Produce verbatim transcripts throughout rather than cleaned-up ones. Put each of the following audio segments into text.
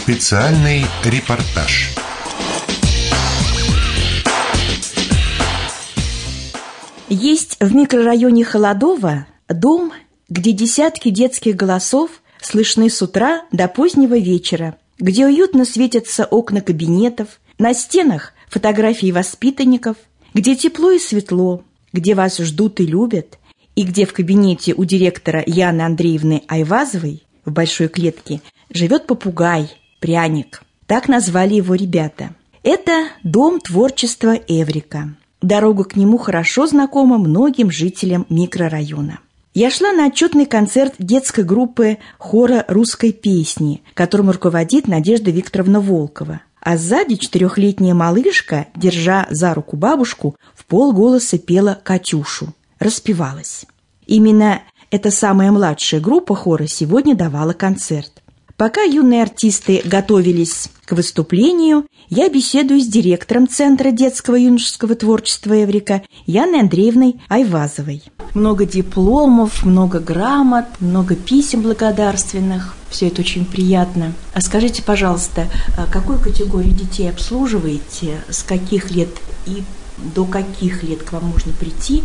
Специальный репортаж. Есть в микрорайоне Холодово дом, где десятки детских голосов слышны с утра до позднего вечера, где уютно светятся окна кабинетов, на стенах фотографии воспитанников, где тепло и светло, где вас ждут и любят, и где в кабинете у директора Яны Андреевны Айвазовой в большой клетке живет попугай, пряник. Так назвали его ребята. Это дом творчества Эврика. Дорога к нему хорошо знакома многим жителям микрорайона. Я шла на отчетный концерт детской группы хора русской песни, которым руководит Надежда Викторовна Волкова. А сзади четырехлетняя малышка, держа за руку бабушку, в полголоса пела «Катюшу», распевалась. Именно эта самая младшая группа хора сегодня давала концерт. Пока юные артисты готовились к выступлению, я беседую с директором Центра детского и юношеского творчества Эврика Яной Андреевной Айвазовой. Много дипломов, много грамот, много писем благодарственных. Все это очень приятно. А скажите, пожалуйста, какую категорию детей обслуживаете, с каких лет и до каких лет к вам можно прийти,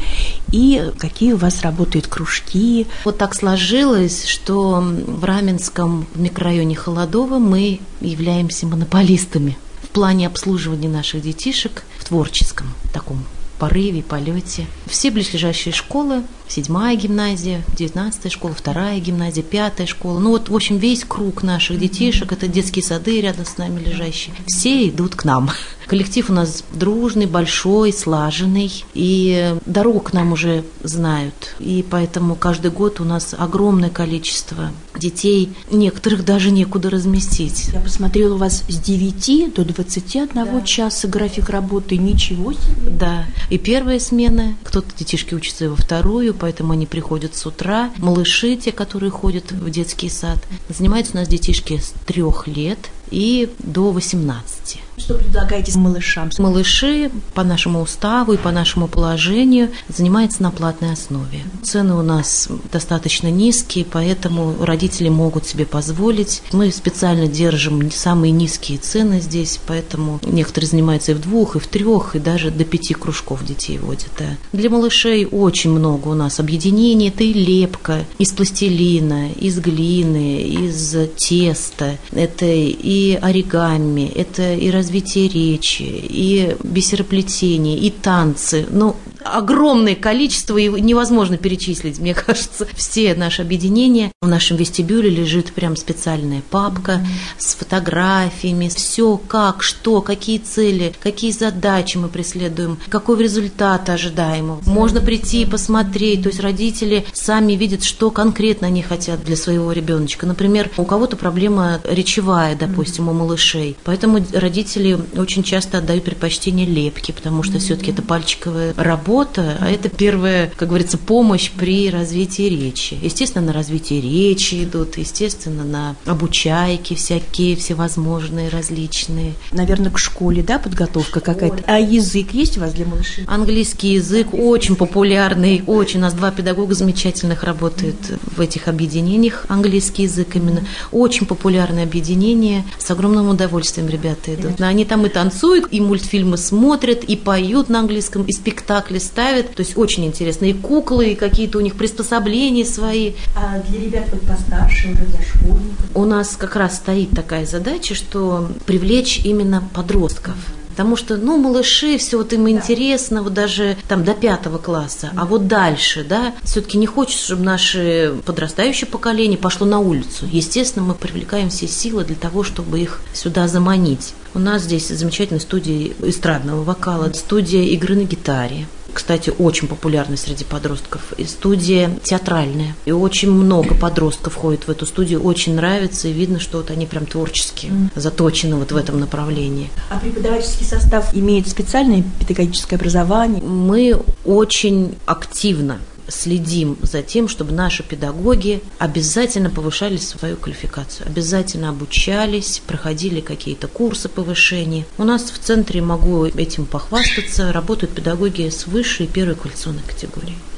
и какие у вас работают кружки? Вот так сложилось, что в Раменском микрорайоне Холодово мы являемся монополистами в плане обслуживания наших детишек в творческом таком порыве, полете. Все близлежащие школы, седьмая гимназия, девятнадцатая школа, вторая гимназия, пятая школа. Ну вот, в общем, весь круг наших детишек, это детские сады рядом с нами лежащие, все идут к нам. Коллектив у нас дружный, большой, слаженный, и дорогу к нам уже знают. И поэтому каждый год у нас огромное количество детей, некоторых даже некуда разместить. Я посмотрела, у вас с девяти до двадцати одного да. часа график работы, ничего себе. Да, и первая смена, кто-то детишки учатся во вторую, поэтому они приходят с утра. Малыши, те, которые ходят в детский сад, занимаются у нас детишки с трех лет и до восемнадцати. Что предлагаете малышам? Малыши по нашему уставу и по нашему положению занимаются на платной основе. Цены у нас достаточно низкие, поэтому родители могут себе позволить. Мы специально держим самые низкие цены здесь, поэтому некоторые занимаются и в двух, и в трех, и даже до пяти кружков детей водят. Да. Для малышей очень много у нас объединений. Это и лепка из пластилина, из глины, из теста. Это и оригами, это и развитие речи, и бисероплетение, и танцы. Ну, огромное количество, и невозможно перечислить, мне кажется, все наши объединения. В нашем вестибюле лежит прям специальная папка mm-hmm. с фотографиями, все как, что, какие цели, какие задачи мы преследуем, какого результата ожидаем. Можно прийти и посмотреть, то есть родители сами видят, что конкретно они хотят для своего ребеночка. Например, у кого-то проблема речевая, допустим, у малышей, поэтому родители очень часто отдают предпочтение лепке, потому что mm-hmm. все-таки это пальчиковая работа, а это первая, как говорится, помощь при развитии речи. Естественно, на развитие речи идут, естественно, на обучайки всякие, всевозможные, различные. Наверное, к школе, да, подготовка какая-то? А язык есть у вас для малышей? Английский язык очень популярный, очень. У нас два педагога замечательных работают в этих объединениях. Английский язык именно. Очень популярное объединение. С огромным удовольствием ребята идут. Они там и танцуют, и мультфильмы смотрят, и поют на английском, и спектакли ставят. То есть очень интересно. И куклы, и какие-то у них приспособления свои. А для ребят вот постарше, уже для школьников? У нас как раз стоит такая задача, что привлечь именно подростков. Потому что, ну, малыши, все вот им да. интересно, вот даже там до пятого класса, а вот дальше, да, все-таки не хочется, чтобы наше подрастающее поколение пошло на улицу. Естественно, мы привлекаем все силы для того, чтобы их сюда заманить. У нас здесь замечательная студия эстрадного вокала, студия игры на гитаре. Кстати, очень популярна среди подростков. И студия театральная. И очень много подростков ходит в эту студию. Очень нравится, и видно, что вот они прям творчески mm. заточены вот в этом направлении. А преподавательский состав имеет специальное педагогическое образование? Мы очень активно следим за тем, чтобы наши педагоги обязательно повышали свою квалификацию, обязательно обучались, проходили какие-то курсы повышения. У нас в центре, могу этим похвастаться, работают педагоги с высшей и первой квалификационной категорией.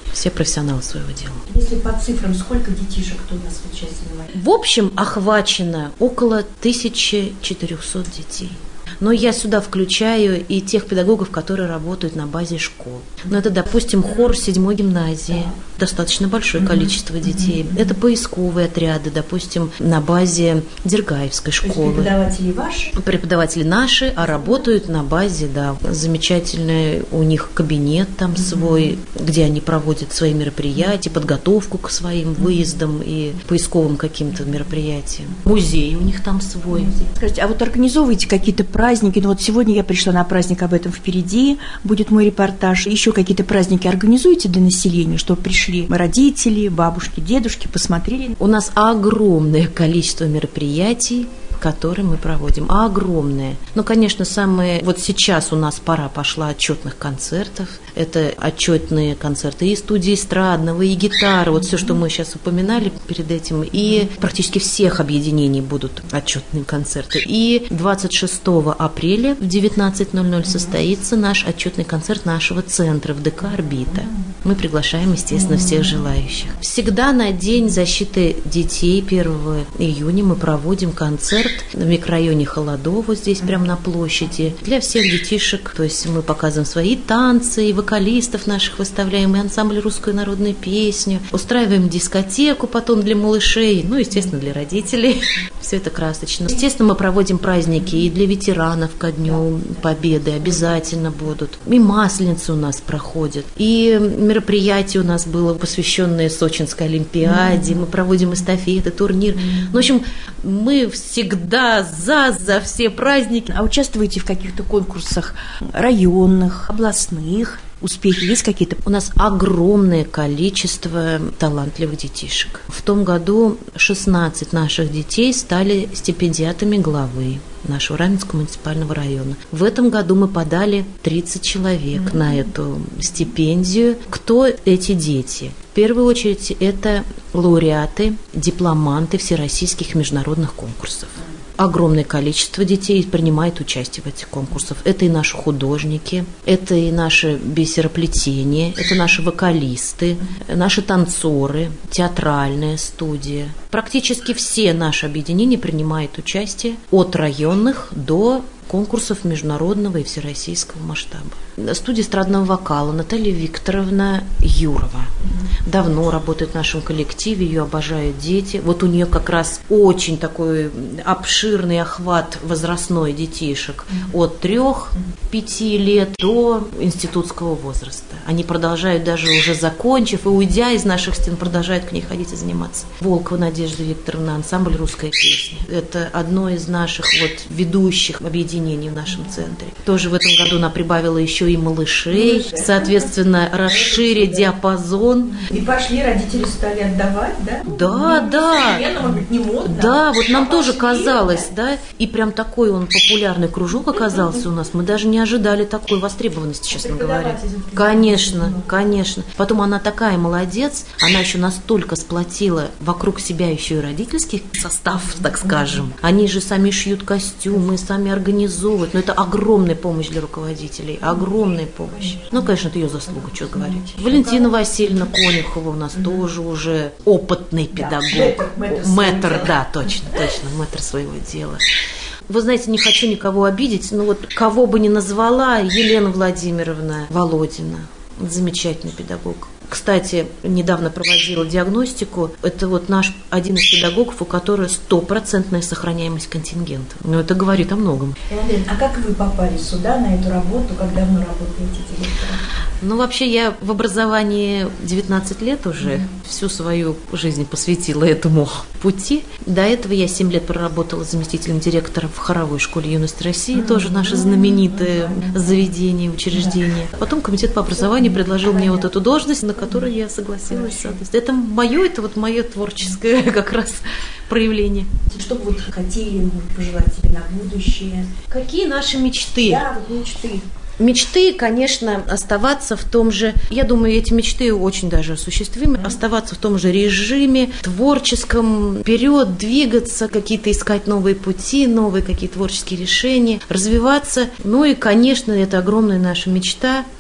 все профессионалы своего дела. Если по цифрам, сколько детишек у нас вот сейчас занимает? В общем, охвачено около тысячи четырехсот детей. Но я сюда включаю и тех педагогов, которые работают на базе школ. Но это, допустим, хор седьмой гимназии. Достаточно большое количество детей. Это поисковые отряды, допустим, на базе Дергаевской школы. Преподаватели ваши? Преподаватели наши, а работают на базе, да, замечательный у них кабинет там свой, где они проводят свои мероприятия, подготовку к своим выездам и поисковым каким-то мероприятиям. Музей у них там свой. Скажите, а вот организовываете какие-то праздники? Ну вот сегодня я пришла на праздник «Об этом впереди», будет мой репортаж. Еще какие-то праздники организуете для населения, чтобы пришли родители, бабушки, дедушки, посмотрели? У нас огромное количество мероприятий, которые мы проводим. Огромное. Ну, конечно, самые... Вот сейчас у нас пора пошла отчетных концертов. Это отчетные концерты и студии эстрадного, и гитары. Вот все, что мы сейчас упоминали перед этим. И практически всех объединений будут отчетные концерты. И двадцать шестого апреля в девятнадцать ноль ноль состоится наш отчетный концерт нашего центра в ДК «Орбита». Мы приглашаем, естественно, всех желающих. Всегда на День защиты детей первого июня мы проводим концерт в микрорайоне Холодово, здесь прямо на площади, для всех детишек. То есть мы показываем свои танцы, и вокалистов наших выставляем, и ансамбль русской народной песни. Устраиваем дискотеку потом для малышей, ну, естественно, для родителей. Все это красочно. Естественно, мы проводим праздники и для ветеранов ко Дню Победы обязательно будут. И Масленицы у нас проходят. И мероприятие у нас было, посвященное Сочинской Олимпиаде. Мы проводим эстафеты, турнир. Ну, в общем, мы всегда Да, за, за все праздники. А участвуете в каких-то конкурсах районных, областных? Успехи есть какие-то? У нас огромное количество талантливых детишек. В том году шестнадцать наших детей стали стипендиатами главы нашего Раменского муниципального района. В этом году мы подали тридцать человек mm-hmm. на эту стипендию. Кто эти дети? В первую очередь это лауреаты, дипломанты всероссийских международных конкурсов. Огромное количество детей принимает участие в этих конкурсах. Это и наши художники, это и наше бисероплетение, это наши вокалисты, наши танцоры, театральная студия. Практически все наши объединения принимают участие от районных до конкурсов международного и всероссийского масштаба. Студия эстрадного вокала Наталья Викторовна Юрова давно работает в нашем коллективе, ее обожают дети. Вот у нее как раз очень такой обширный охват возрастной детишек от трех-пяти лет до институтского возраста. Они продолжают, даже уже закончив и уйдя из наших стен, продолжают к ней ходить и заниматься. Волкова Надежда Викторовна, ансамбль «Русская песня». Это одно из наших вот ведущих объединений в нашем центре. Тоже в этом году она прибавила еще и малышей, соответственно, расширить диапазон. И пошли, родители стали отдавать, да? Да, не, да. Не может быть, не модно. Да, вот нам а тоже пошли, казалось, да? да, и прям такой он популярный кружок оказался у нас. Мы даже не ожидали такой востребованности, честно говоря. Конечно, конечно. Потом она такая молодец, она еще настолько сплотила вокруг себя еще и родительский состав, так скажем. Они же сами шьют костюмы, сами организовывают. Но это огромная помощь для руководителей, огромная помощь. Ну, конечно, это ее заслуга, что говорить. Валентина Васильевна Конюхова у нас тоже уже опытный педагог. Мэтр, да, точно, точно, мэтр своего дела. Вы знаете, не хочу никого обидеть, но вот кого бы ни назвала, Елена Владимировна Володина, замечательный педагог. Кстати, недавно проводила диагностику. Это вот наш один из педагогов, у которого стопроцентная сохраняемость контингента. Ну, это говорит о многом. Элен, а как вы попали сюда, на эту работу? Как давно работаете директором? Ну, вообще, я в образовании девятнадцать лет уже, mm-hmm. всю свою жизнь посвятила этому пути. До этого я семь лет проработала заместителем директора в хоровой школе юности России, mm-hmm. тоже наше знаменитое mm-hmm. заведение, учреждение. Mm-hmm. Потом комитет по образованию предложил мне вот эту должность, на которую я согласилась. Mm-hmm. Это мое, это вот мое творческое как раз проявление. Что бы вы хотели пожелать себе на будущее? Какие наши мечты? Да, вот мечты. Мечты, конечно, оставаться в том же, я думаю, эти мечты очень даже осуществимы, оставаться в том же режиме творческом, вперед двигаться, какие-то искать новые пути, новые какие-то творческие решения, развиваться. Ну и, конечно, это огромная наша мечта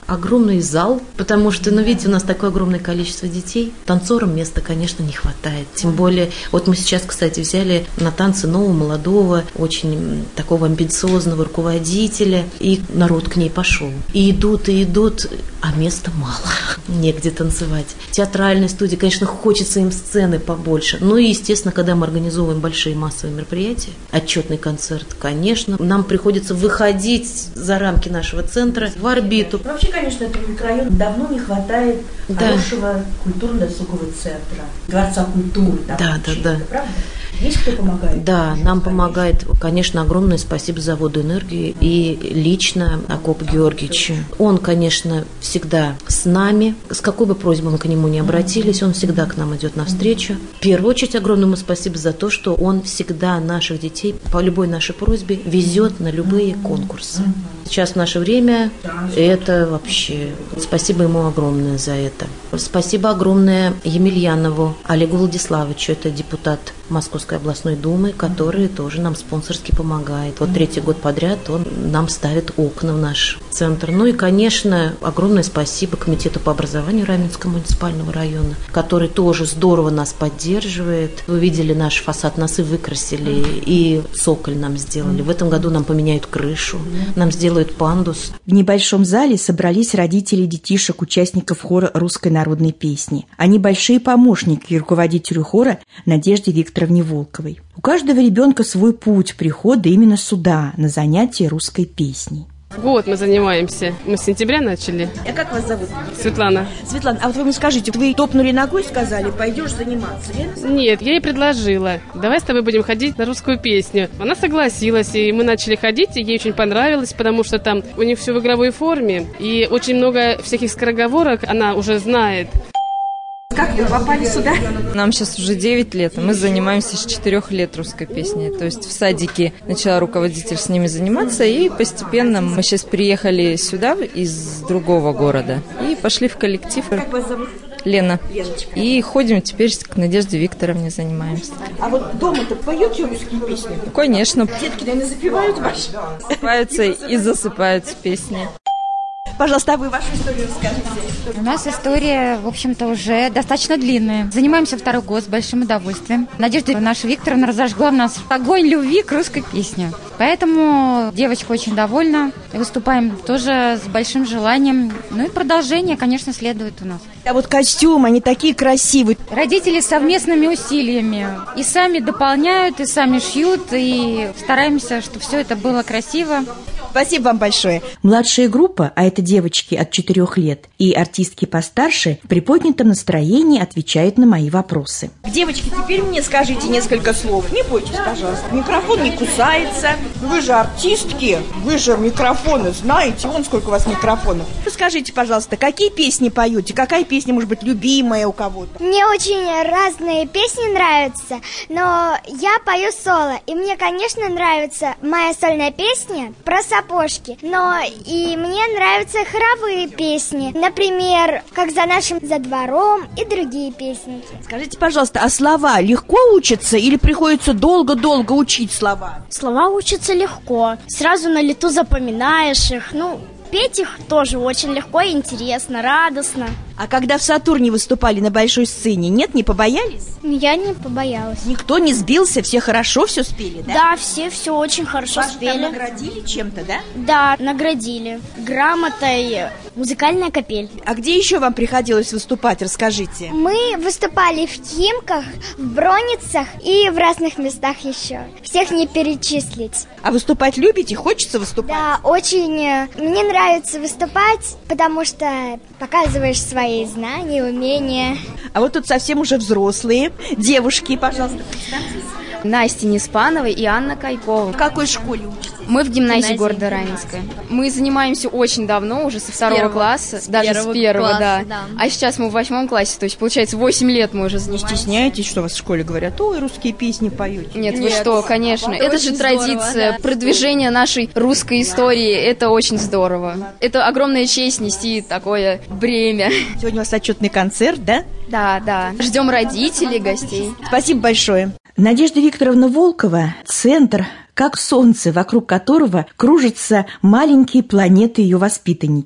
огромный зал, потому что, ну, видите, у нас такое огромное количество детей. Танцорам места, конечно, не хватает. Тем более, вот мы сейчас, кстати, взяли на танцы нового, молодого, очень такого амбициозного руководителя, и народ к ней пошел. И идут, и идут, а места мало. Негде танцевать. Театральные студии, конечно, хочется им сцены побольше. Ну и, естественно, когда мы организовываем большие массовые мероприятия, отчетный концерт, конечно, нам приходится выходить за рамки нашего центра в орбиту. Вообще, конечно, этому микрорайону давно не хватает да. хорошего культурно-досугового центра, дворца культуры. Да, да, да. Правда? Есть кто помогает? Да, нам помогает, конечно, огромное спасибо заводу энергии и лично Акопу Георгиевичу. Он, конечно, всегда с нами. С какой бы просьбой мы к нему не обратились, он всегда к нам идет навстречу. В первую очередь, огромное ему спасибо за то, что он всегда наших детей по любой нашей просьбе везет на любые конкурсы. Сейчас в наше время это вообще... Спасибо ему огромное за это. Спасибо огромное Емельянову Олегу Владиславовичу, это депутат Московской областной думы, который тоже нам спонсорски помогает. Вот третий год подряд он нам ставит окна в наш центр. Ну и, конечно, огромное спасибо Комитету по образованию Раменского муниципального района, который тоже здорово нас поддерживает. Вы видели наш фасад, нас и выкрасили, и цоколь нам сделали. В этом году нам поменяют крышу, нам сделают пандус. В небольшом зале собрались родители детишек, участников хора русской народной песни. Они большие помощники руководителю хора Надежде Викторовне Волковой. У каждого ребенка свой путь прихода именно сюда, на занятия русской песней. Год мы занимаемся. Мы с сентября начали. А как вас зовут? Светлана. Светлана, а вот вы мне скажите, вы топнули ногой, сказали, пойдешь заниматься, верно? Нет, я ей предложила, давай с тобой будем ходить на русскую песню. Она согласилась, и мы начали ходить, и ей очень понравилось, потому что там у них все в игровой форме, и очень много всяких скороговорок она уже знает. Как вы попали сюда? Нам сейчас уже девять лет, и мы занимаемся с четырёх лет русской песней. То есть в садике начала руководитель с ними заниматься, и постепенно мы сейчас приехали сюда из другого города и пошли в коллектив. Как вас зовут? Лена. Леночка. И ходим теперь к Надежде Викторовне занимаемся. А вот дома-то поете русские песни? Конечно. Детки, наверное, запевают ваши? Засыпаются и засыпаются песни. Пожалуйста, а вы вашу историю расскажите. У нас история, в общем-то, уже достаточно длинная. Занимаемся второй год с большим удовольствием. Надежда наша Викторовна разожгла в нас огонь любви к русской песне. Поэтому девочка очень довольна. Выступаем тоже с большим желанием. Ну и продолжение, конечно, следует у нас. А вот костюмы, они такие красивые. Родители совместными усилиями и сами дополняют, и сами шьют, и стараемся, чтобы все это было красиво. Спасибо вам большое. Младшая группа, а это девочки от четырех лет, и артистки постарше, в приподнятом настроении отвечают на мои вопросы. Девочки, теперь мне скажите несколько слов. Не бойтесь, пожалуйста. Микрофон не кусается. Вы же артистки, вы же микрофоны знаете. Вон сколько у вас микрофонов. Скажите, пожалуйста, какие песни поете? Какая песня, может быть, любимая у кого-то? Мне очень разные песни нравятся, но я пою соло. И мне, конечно, нравится моя сольная песня про сапожки. Но и мне нравятся хоровые песни. Например, «Как за нашим за двором» и другие песни. Скажите, пожалуйста, а слова легко учатся или приходится долго-долго учить слова? Слова учатся легко. Сразу на лету запоминаешь их. Ну, петь их тоже очень легко и интересно, радостно. А когда в «Сатурне» выступали на большой сцене, нет, не побоялись? Я не побоялась. Никто не сбился, все хорошо все спели, да? Да, все все очень хорошо Вас спели. там наградили чем-то, да? Да, наградили. Грамотой, музыкальная капель. А где еще вам приходилось выступать, расскажите? Мы выступали в Химках, в Броницах и в разных местах еще. Всех не перечислить. А выступать любите? Хочется выступать? Да, очень. Мне нравится выступать, потому что показываешь свои знания, умения. А вот тут совсем уже взрослые девушки, пожалуйста, представьтесь. Настя Неспанова и Анна Кайкова. В какой школе учитесь? Мы в гимназии города Раменская. Мы занимаемся очень давно, уже со второго первого, класса, с даже первого с первого, класса, да. да. А сейчас мы в восьмом классе, то есть, получается, восемь лет мы уже занимаемся. Не стесняетесь, что вас в школе говорят, ой, русские песни поете? Нет, Нет вы что, конечно. Это, это же традиция, здорово, да. Продвижение нашей русской истории, это очень здорово. Это огромная честь нести такое бремя. Сегодня у вас отчетный концерт, да? Да, да. Ждем родителей, гостей. Спасибо большое. Надежда Викторовна Волкова – центр, как солнце, вокруг которого кружатся маленькие планеты ее воспитанники.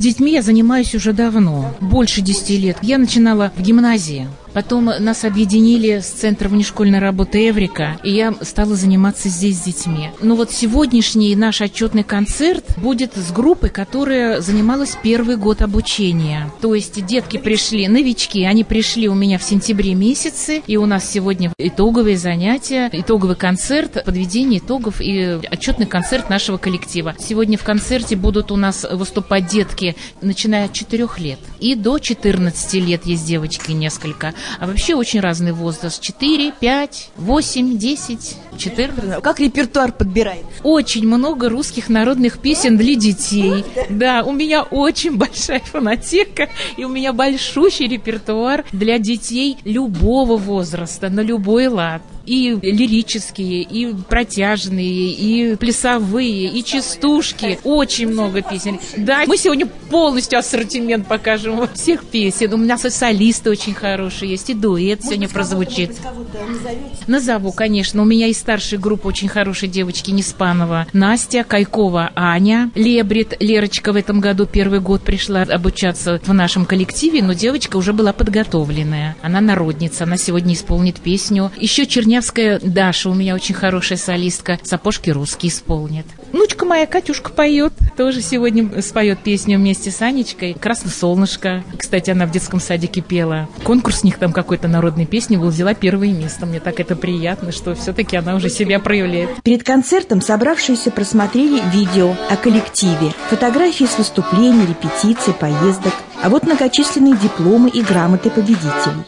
Детьми я занимаюсь уже давно, больше десяти лет. Я начинала в гимназии. Потом нас объединили с Центром внешкольной работы «Эврика», и я стала заниматься здесь с детьми. Но вот сегодняшний наш отчетный концерт будет с группой, которая занималась первый год обучения. То есть детки пришли, новички, они пришли у меня в сентябре месяце, и у нас сегодня итоговые занятия, итоговый концерт, подведение итогов и отчетный концерт нашего коллектива. Сегодня в концерте будут у нас выступать детки, начиная от четырёх лет и до четырнадцати лет, есть девочки несколько. А вообще очень разный возраст. четыре, пять, восемь, десять, четырнадцать. Как репертуар подбирает? Очень много русских народных песен для детей. Да, у меня очень большая фонотека, и у меня большущий репертуар для детей любого возраста, на любой лад. И лирические, и протяжные, и плясовые, и частушки. Очень много песен. Да, мы сегодня полностью ассортимент покажем всех песен. У нас и солисты очень хорошие есть, и дуэт сегодня прозвучит. Назову, конечно. У меня и старшая группа очень хорошие девочки. Неспанова Настя, Кайкова Аня, Лебрит Лерочка в этом году первый год пришла обучаться в нашем коллективе, но девочка уже была подготовленная. Она народница, она сегодня исполнит песню. Еще Чернявская Даша, у меня очень хорошая солистка, «Сапожки русские» исполнит. Внучка моя Катюшка поет, тоже сегодня споет песню вместе с Анечкой. «Красное солнышко». Кстати, она в детском садике пела. Конкурс у них там какой-то народной песни был, взяла первое место. Мне так это приятно, что все-таки она уже себя проявляет. Перед концертом собравшиеся просмотрели видео о коллективе, фотографии с выступлений, репетиций, поездок, а вот многочисленные дипломы и грамоты победителей.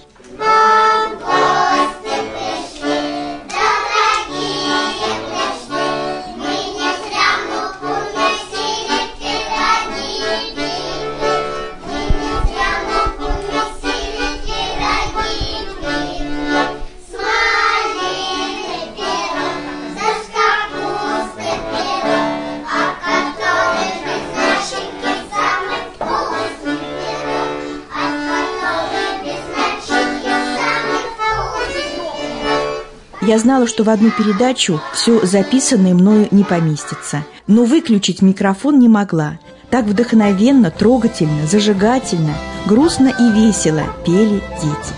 Я знала, что в одну передачу все записанное мною не поместится, но выключить микрофон не могла. Так вдохновенно, трогательно, зажигательно, грустно и весело пели дети.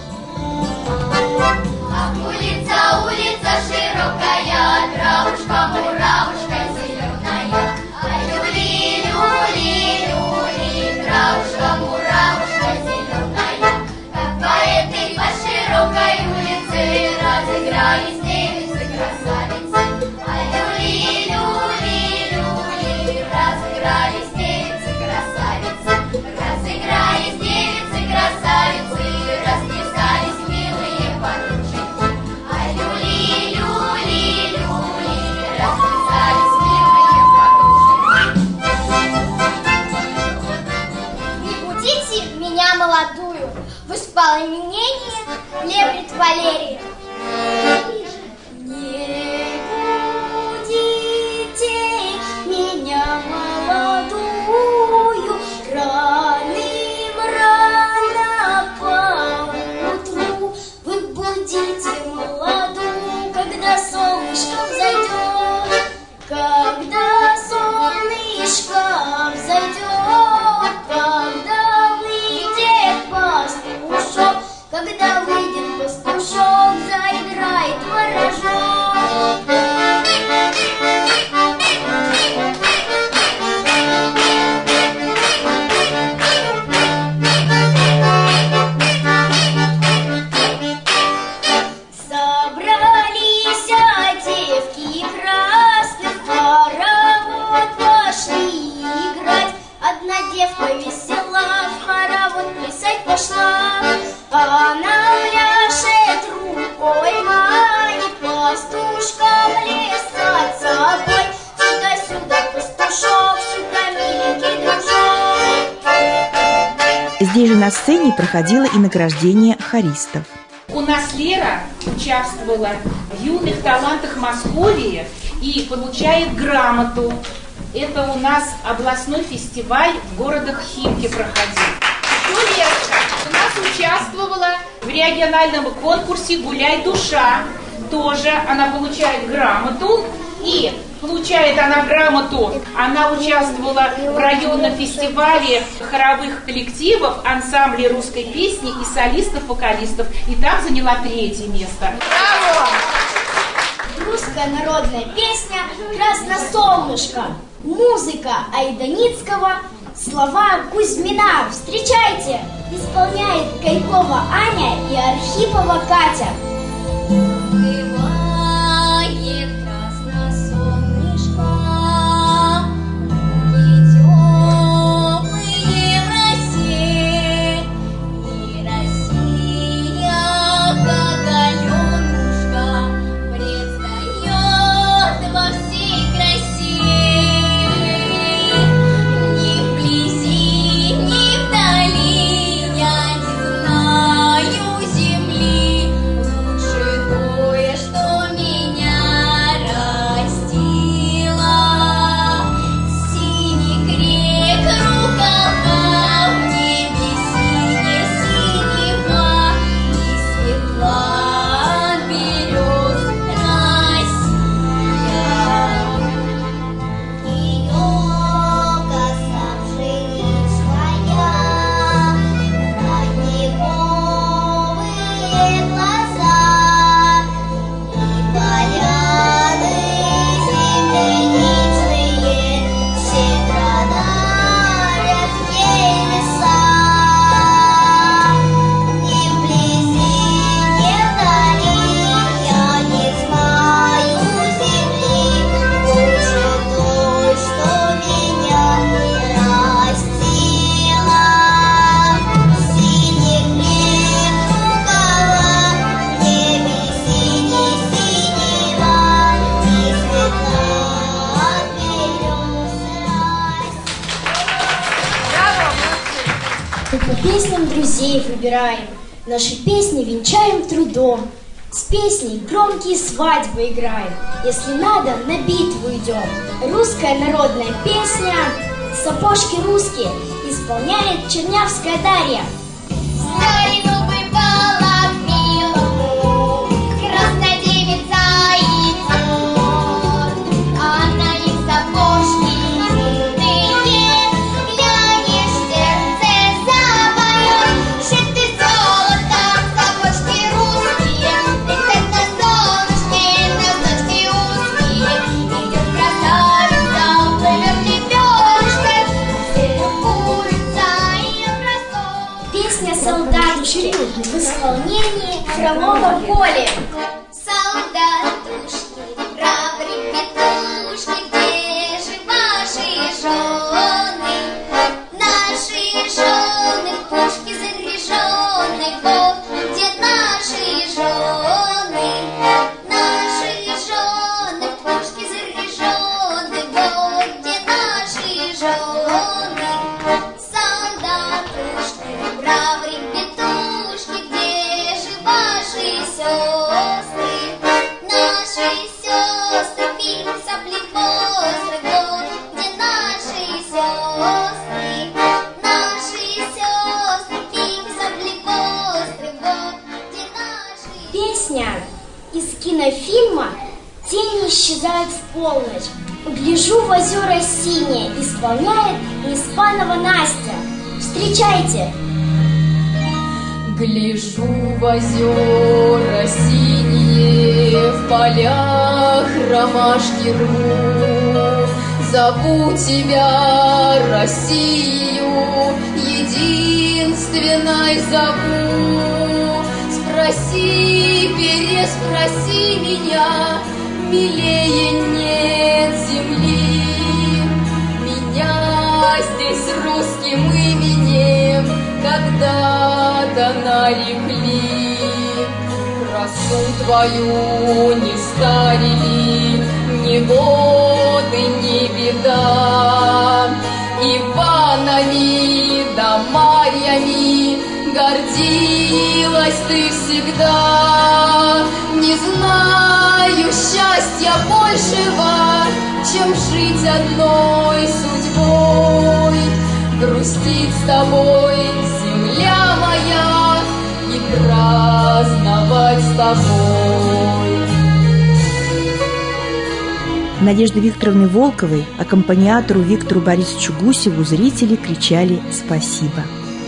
Молодую в исполнении Лебрит Валерия. Не будите меня молодую раным рано поутру. Вы будите молодую, когда солнышко взойдет, когда солнышко взойдет, когда пастушок, когда выйдет пастушок, заиграет ворожок. Собрались девки красных, хоровод пошли играть. Одна девка весела в хоровод плясать пошла. Она пляшет рукой, манит пастушка плясать собой. Сюда-сюда, пастушок, сюда, миленький дружок. Здесь же на сцене проходило и награждение хористов. У нас Лера участвовала в юных талантах Московии и получает грамоту. Это у нас областной фестиваль в городах Химки проходил. Еще Лерка у нас участвовала в региональном конкурсе «Гуляй, душа». Тоже она получает грамоту и получает она грамоту. Она участвовала в районном фестивале хоровых коллективов, ансамблей русской песни и солистов-вокалистов. И там заняла третье место. Браво! Русская народная песня «Красносолнышко». Музыка Айданицкого, слова Кузьмина. Встречайте! Исполняет Кайкова Аня и Архипова Катя. Песням друзей выбираем, наши песни венчаем трудом. С песней громкие свадьбы играем, если надо, на битву идем. Русская народная песня «Сапожки русские» исполняет Чернявская Дарья. В исполнении Фролова Коли. Солдатушки, храбрые петушки, где же ваши жены? Наши жены в пушки заряжены, вот где наши жены. Наши жены в пушки заряжены, вот где наши жены. Солдатушки, храбрые петушки, где же ваши сестры? Наши сестры, пик сопли острый, вот где наши сестры? Наши сестры, пик сопли острый, вот где наши... Песня из кинофильма «Тени исчезают в полночь». «Гляжу в озера синие» исполняет Неспанова Настя. Встречайте! Гляжу в озера синие, в полях ромашки рву. Зову тебя, Россию, единственной зову. Спроси, переспроси меня, милее нет земли. Меня здесь русским именем когда-то нарекли. Красу твою не старили ни годы, ни беда. Иванами да Марьями гордилась ты всегда. Не знаю счастья большего, чем жить одной судьбой. Грустить с тобой, земля моя, и праздновать с тобой. Надежды Викторовны Волковой, аккомпаниатору Виктору Борисовичу Гусеву зрители кричали «Спасибо».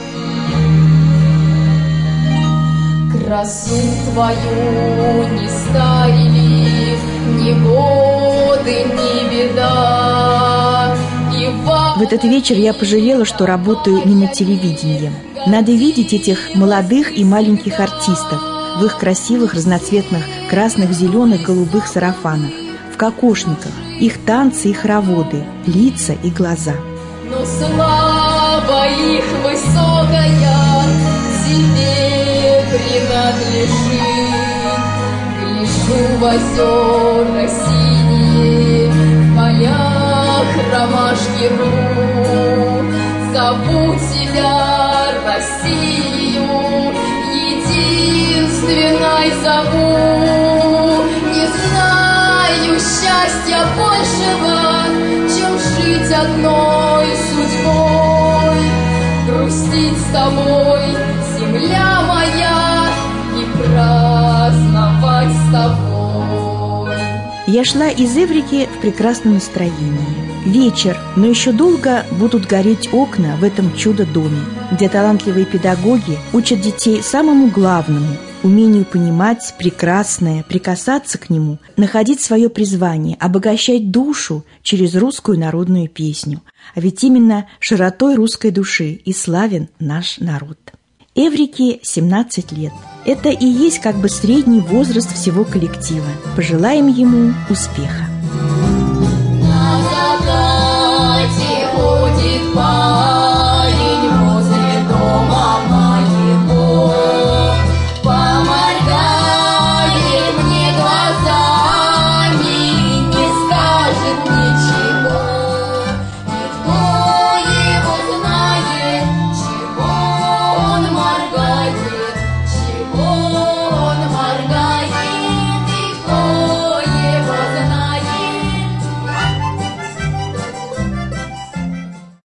Красу твою не старили ни годы, ни беда. И в этот вечер я пожалела, что работаю не на телевидении. Надо видеть этих молодых и маленьких артистов в их красивых разноцветных красных, зеленых, голубых сарафанах, в кокошниках, их танцы и хороводы, лица и глаза. Но слава их высокая тебе принадлежит. Гляжу в озера синие, в полях ромашки рву. Зову тебя, Россию, единственной зову. Не знаю счастья большего, чем жить одной судьбой, грустить с тобой, земля моя, и праздновать с тобой. Я шла из Эврики в прекрасном настроении. Вечер, но еще долго будут гореть окна в этом чудо-доме, где талантливые педагоги учат детей самому главному – умению понимать прекрасное, прикасаться к нему, находить свое призвание, обогащать душу через русскую народную песню. А ведь именно широтой русской души и славен наш народ. Эврике семнадцать лет. Это и есть как бы средний возраст всего коллектива. Пожелаем ему успеха. На закате ходит по